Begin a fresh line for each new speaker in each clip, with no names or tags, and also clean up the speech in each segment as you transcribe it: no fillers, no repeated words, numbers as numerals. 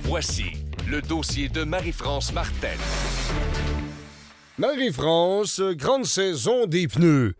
Voici le dossier de Marie-France Martel.
Marie-France, grande saison des pneus.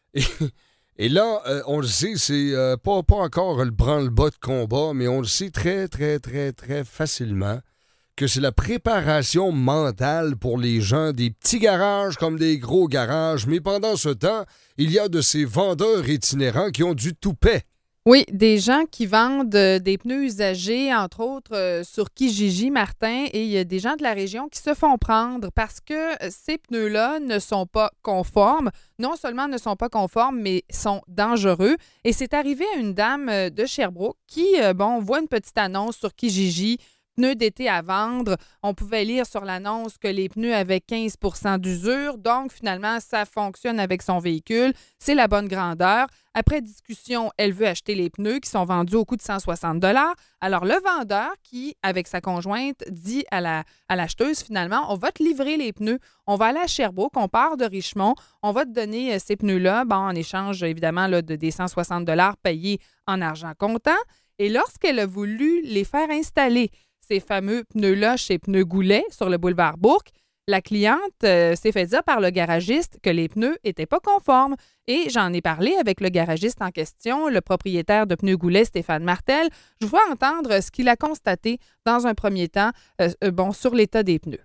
Et là, on le sait, c'est pas encore le branle-bas de combat, mais on le sait très, très, très, très facilement que c'est la préparation mentale pour les gens des petits garages comme des gros garages. Mais pendant ce temps, il y a de ces vendeurs itinérants qui ont du toupet.
Oui, des gens qui vendent des pneus usagés, entre autres, sur Kijiji, Martin, et il y a des gens de la région qui se font prendre parce que ces pneus-là ne sont pas conformes. Non seulement ne sont pas conformes, mais sont dangereux. Et c'est arrivé à une dame de Sherbrooke qui, voit une petite annonce sur Kijiji, pneus d'été à vendre. On pouvait lire sur l'annonce que les pneus avaient 15 % d'usure. Donc, finalement, ça fonctionne avec son véhicule. C'est la bonne grandeur. Après discussion, elle veut acheter les pneus qui sont vendus au coût de 160 $. Alors, le vendeur qui, avec sa conjointe, dit à l'acheteuse, finalement, on va te livrer les pneus. On va aller à Sherbrooke, on part de Richmond. On va te donner ces pneus-là, en échange, évidemment, là, des 160 $ payés en argent comptant. Et lorsqu'elle a voulu les faire installer, ces fameux pneus-là chez Pneus Goulet sur le boulevard Bourque, la cliente s'est fait dire par le garagiste que les pneus n'étaient pas conformes. Et j'en ai parlé avec le garagiste en question, le propriétaire de Pneus Goulet, Stéphane Martel. Je vous fais entendre ce qu'il a constaté dans un premier temps sur l'état des pneus.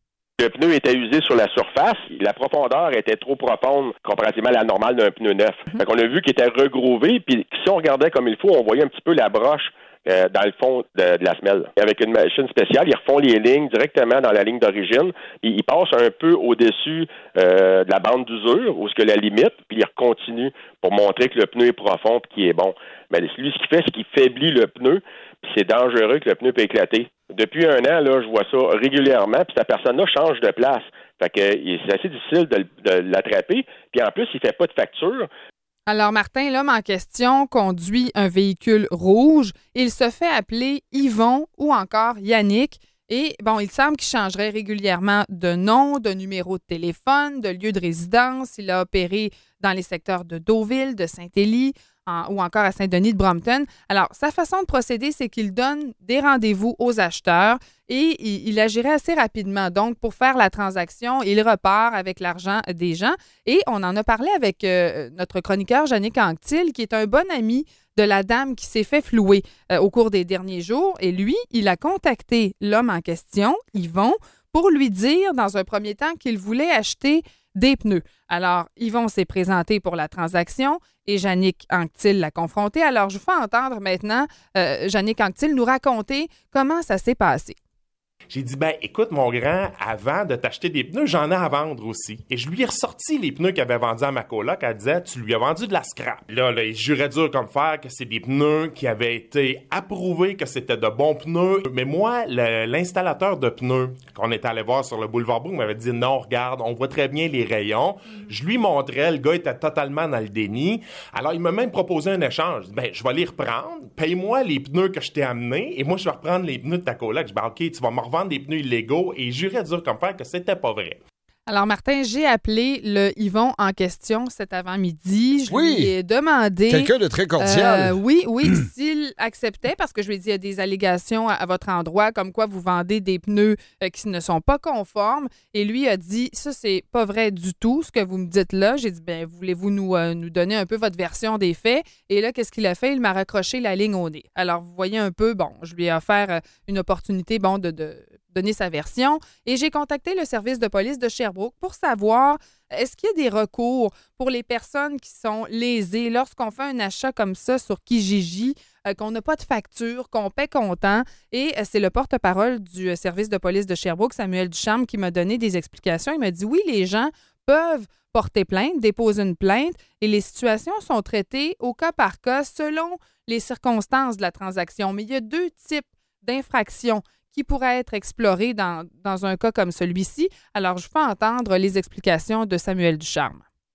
Le pneu était usé sur la surface. La profondeur était trop profonde comparativement à la normale d'un pneu neuf. Fait qu'on a vu qu'il était regrové. Puis si on regardait comme il faut, on voyait un petit peu la broche dans le fond de la semelle. Avec une machine spéciale, ils refont les lignes directement dans la ligne d'origine. Ils passent un peu au-dessus de la bande d'usure, où ce que la limite, puis ils continuent pour montrer que le pneu est profond et qu'il est bon. Mais lui, ce qu'il fait, c'est qu'il faiblit le pneu, puis c'est dangereux que le pneu peut éclater. Depuis un an, là, je vois ça régulièrement, puis cette personne-là change de place. Fait que c'est assez difficile de l'attraper. Puis en plus, il fait pas de facture.
Alors, Martin, l'homme en question conduit un véhicule rouge. Il se fait appeler Yvon ou encore Yannick. Et il semble qu'il changerait régulièrement de nom, de numéro de téléphone, de lieu de résidence. Il a opéré dans les secteurs de Deauville, de Saint-Élie ou encore à Saint-Denis de Brompton. Alors, sa façon de procéder, c'est qu'il donne des rendez-vous aux acheteurs et il agirait assez rapidement. Donc, pour faire la transaction, il repart avec l'argent des gens. Et on en a parlé avec notre chroniqueur, Jannick Anctil, qui est un bon ami de la dame qui s'est fait flouer au cours des derniers jours. Et lui, il a contacté l'homme en question, Yvon, pour lui dire, dans un premier temps, qu'il voulait acheter des pneus. Alors, Yvon s'est présenté pour la transaction et Jannick Anctil l'a confronté. Alors, je vous fais entendre maintenant Jannick Anctil nous raconter comment ça s'est passé.
J'ai dit, écoute, mon grand, avant de t'acheter des pneus, j'en ai à vendre aussi. Et je lui ai ressorti les pneus qu'il avait vendus à ma coloc. Elle disait, tu lui as vendu de la scrap. Là, il jurait dur comme fer que c'est des pneus qui avaient été approuvés, que c'était de bons pneus. Mais moi, l'installateur de pneus qu'on était allé voir sur le boulevard Bourg m'avait dit, non, regarde, on voit très bien les rayons. Je lui montrais, le gars était totalement dans le déni. Alors, il m'a même proposé un échange. Je vais les reprendre. Paye-moi les pneus que je t'ai amenés et moi, je vais reprendre les pneus de ta coloc. Je dis, OK, tu vas me revendre des pneus illégaux et jurait dur comme fer que c'était pas vrai.
Alors, Martin, j'ai appelé le Yvon en question cet avant-midi. Je lui ai demandé...
Quelqu'un de très cordial.
Oui, s'il acceptait, parce que je lui ai dit, il y a des allégations à votre endroit, comme quoi vous vendez des pneus qui ne sont pas conformes. Et lui a dit, ça, c'est pas vrai du tout, ce que vous me dites là. J'ai dit, voulez-vous nous donner un peu votre version des faits? Et là, qu'est-ce qu'il a fait? Il m'a raccroché la ligne au nez. Alors, vous voyez un peu, je lui ai offert une opportunité, de donner sa version. Et j'ai contacté le service de police de Sherbrooke pour savoir est-ce qu'il y a des recours pour les personnes qui sont lésées lorsqu'on fait un achat comme ça sur Kijiji, qu'on n'a pas de facture, qu'on paie comptant. Et c'est le porte-parole du service de police de Sherbrooke, Samuel Ducharme, qui m'a donné des explications. Il m'a dit oui, les gens peuvent porter plainte, déposer une plainte et les situations sont traitées au cas par cas selon les circonstances de la transaction. Mais il y a deux types d'infractions qui pourraient être explorées dans un cas comme celui-ci. Alors, je fais entendre les explications de Samuel Ducharme.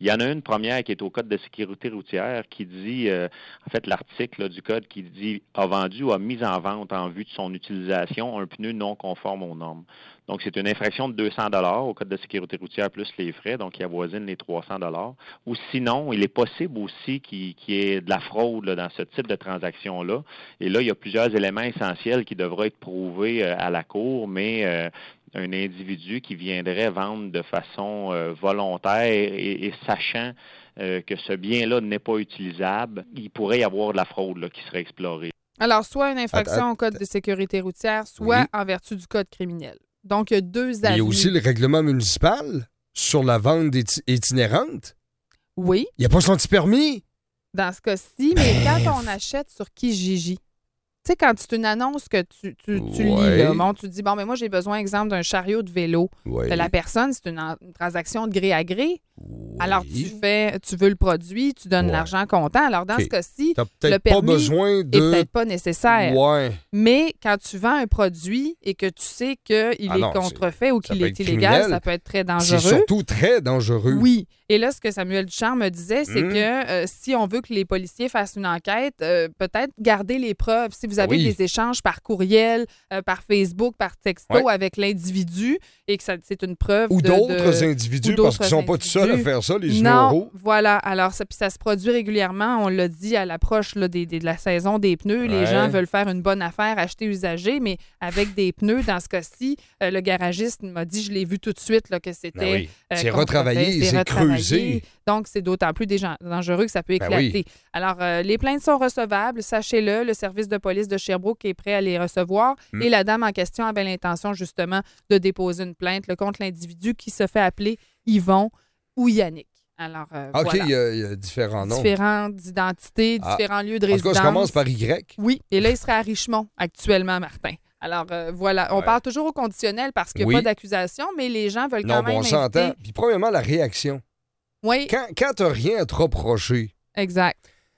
Il y en a une première qui est au Code de sécurité routière qui dit, en fait, l'article là, du Code qui dit « a vendu ou a mis en vente en vue de son utilisation un pneu non conforme aux normes ». Donc, c'est une infraction de 200 $ au Code de sécurité routière plus les frais, donc il avoisine les 300 $. Ou sinon, il est possible aussi qu'il y ait de la fraude là, dans ce type de transaction-là. Et là, il y a plusieurs éléments essentiels qui devraient être prouvés à la Cour, mais un individu qui viendrait vendre de façon volontaire et sachant que ce bien-là n'est pas utilisable, il pourrait y avoir de la fraude là, qui serait explorée.
Alors, soit une infraction au Code de sécurité routière, soit en vertu du Code criminel. Donc, il y a deux avis.
Il y a aussi le règlement municipal sur la vente itinérante.
Oui.
Il n'y a pas son petit permis.
Dans ce cas-ci, mais quand on achète sur Kijiji, tu sais, quand c'est une annonce que tu lis, là, bon, tu dis, bon, mais moi, j'ai besoin, exemple, d'un chariot de vélo. La personne, c'est une transaction de gré à gré. Alors, tu veux le produit, tu donnes l'argent comptant. Alors, dans ce cas-ci, le permis n'est peut-être pas nécessaire. Mais quand tu vends un produit et que tu sais qu'il est contrefait ou qu'il est illégal, ça peut être très dangereux.
C'est surtout très dangereux.
Oui. Et là, ce que Samuel Ducharme me disait, c'est que si on veut que les policiers fassent une enquête, peut-être garder les preuves. Si vous avez des échanges par courriel, par Facebook, par texto avec l'individu et que c'est une preuve
ou d'autres individus, parce qu'ils ne sont pas tout seuls à faire ça, les généraux.
Voilà. Alors, ça se produit régulièrement. On l'a dit à l'approche là, de la saison des pneus. Les gens veulent faire une bonne affaire, acheter usagé, mais avec des pneus, dans ce cas-ci, le garagiste m'a dit, je l'ai vu tout de suite, là, que c'était...
c'est retravaillé, c'est creusé.
Donc, c'est d'autant plus dangereux que ça peut éclater. Alors, les plaintes sont recevables, sachez-le. Le service de police de Sherbrooke est prêt à les recevoir. Et la dame en question avait l'intention, justement, de déposer une plainte contre l'individu qui se fait appeler Yvon ou Yannick. Alors,
OK,
voilà.
il y a différents noms.
Différentes identités, différents lieux de résidence.
En tout cas, ça commence par Y.
Oui, et là, il serait à Richmond actuellement, Martin. Alors, voilà. On parle toujours au conditionnel parce qu'il n'y a pas d'accusation, mais les gens veulent quand même
on s'entend. Puis, premièrement, la réaction.
Oui.
Quand tu n'as rien à te reprocher,
exact.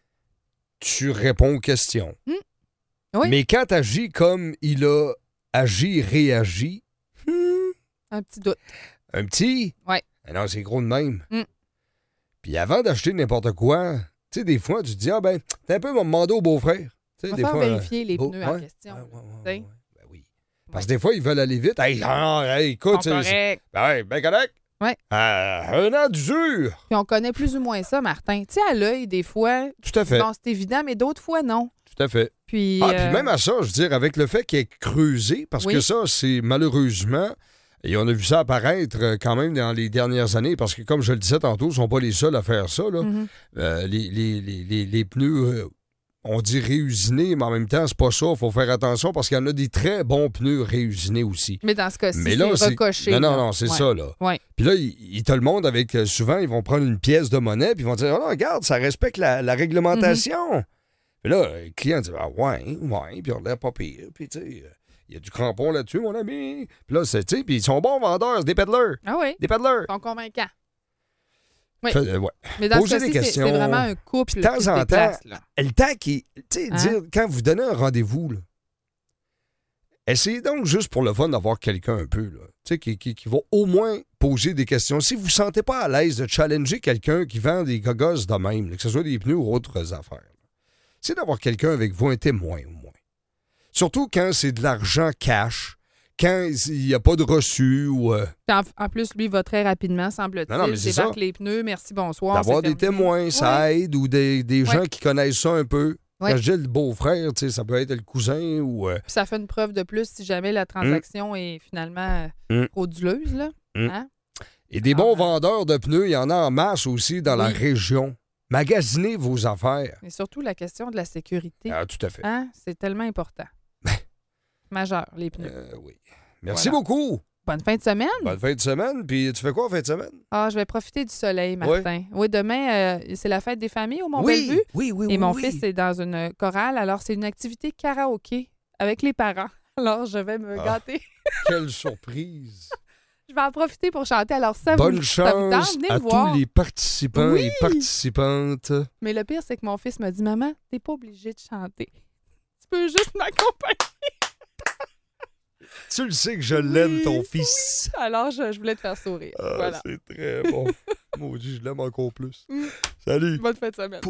Tu réponds aux questions.
Oui.
Mais quand tu agis comme il a agi, réagi,
un petit doute.
Un petit?
Oui.
Non, c'est gros de même. Puis avant d'acheter n'importe quoi, tu sais, des fois, tu te dis, t'es un peu mon mandat au beau-frère.
On va faire vérifier les pneus en question.
Ben oui. Parce que des fois, ils veulent aller vite. Hey, écoute,
c'est
ben correct.
Oui.
Un an d'usure.
Puis on connaît plus ou moins ça, Martin. Tu sais, à l'œil, des fois,
tout à fait.
Bon, c'est évident, mais d'autres fois, non.
Tout à fait.
Puis,
puis même à ça, je veux dire, avec le fait qu'il ait creusé, parce que ça, c'est malheureusement, et on a vu ça apparaître quand même dans les dernières années, parce que comme je le disais tantôt, ils ne sont pas les seuls à faire ça. Là. Les pneus... on dit réusinés, mais en même temps, c'est pas ça. Il faut faire attention parce qu'il y en a des très bons pneus réusinés aussi.
Mais dans ce cas-ci, c'est recoché.
Non, c'est ça, là.
Ouais.
Puis là, ils te le montrent avec... souvent, ils vont prendre une pièce de monnaie puis ils vont dire, oh, regarde, ça respecte la réglementation. Puis là, le client dit, puis on l'air pas pire. Puis, tu sais, il y a du crampon là-dessus, mon ami. Puis là, tu sais, puis ils sont bons vendeurs, c'est des peddlers.
Ah oui?
Des peddlers.
Ils sont convaincants. Oui.
Mais dans
ce cas-ci, c'est vraiment un couple
de temps
qui se
en
déplace,
temps,
là.
le temps qui... Tu sais, dire, quand vous donnez un rendez-vous, là, essayez donc juste pour le fun d'avoir quelqu'un un peu, là, tu sais, qui va au moins poser des questions. Si vous ne vous sentez pas à l'aise de challenger quelqu'un qui vend des gogos de même, là, que ce soit des pneus ou autres affaires, c'est d'avoir quelqu'un avec vous, un témoin au moins. Surtout quand c'est de l'argent cash, quand il n'y a pas de reçu ou...
En plus, lui, va très rapidement, semble-t-il. Débarque les pneus, merci, bonsoir.
D'avoir des témoins, ça aide, ou des gens qui connaissent ça un peu. Quand je dis le beau-frère, ça peut être le cousin ou... Puis
ça fait une preuve de plus si jamais la transaction est finalement frauduleuse, là. Hein?
Et des bons vendeurs de pneus, il y en a en masse aussi dans la région. Magasinez vos affaires.
Et surtout la question de la sécurité.
Ah, tout à fait.
Hein? C'est tellement important. Majeur, les pneus.
Oui. Merci beaucoup.
Bonne fin de semaine.
Bonne fin de semaine. Puis tu fais quoi en fin de semaine?
Je vais profiter du soleil, Martin. Oui, demain, c'est la fête des familles au Mont-Bellevue.
Oui.
Et mon fils est dans une chorale. Alors, c'est une activité karaoké avec les parents. Alors, je vais me gâter.
Quelle surprise.
Je vais en profiter pour chanter. Alors,
bonne chance à tous les participants et participantes.
Mais le pire, c'est que mon fils m'a dit, maman, t'es pas obligée de chanter. Tu peux juste m'accompagner.
Tu le sais que je l'aime, ton fils.
Alors, je voulais te faire sourire. Voilà.
C'est très bon. Maudit, je l'aime encore plus. Salut!
Bonne fin de semaine.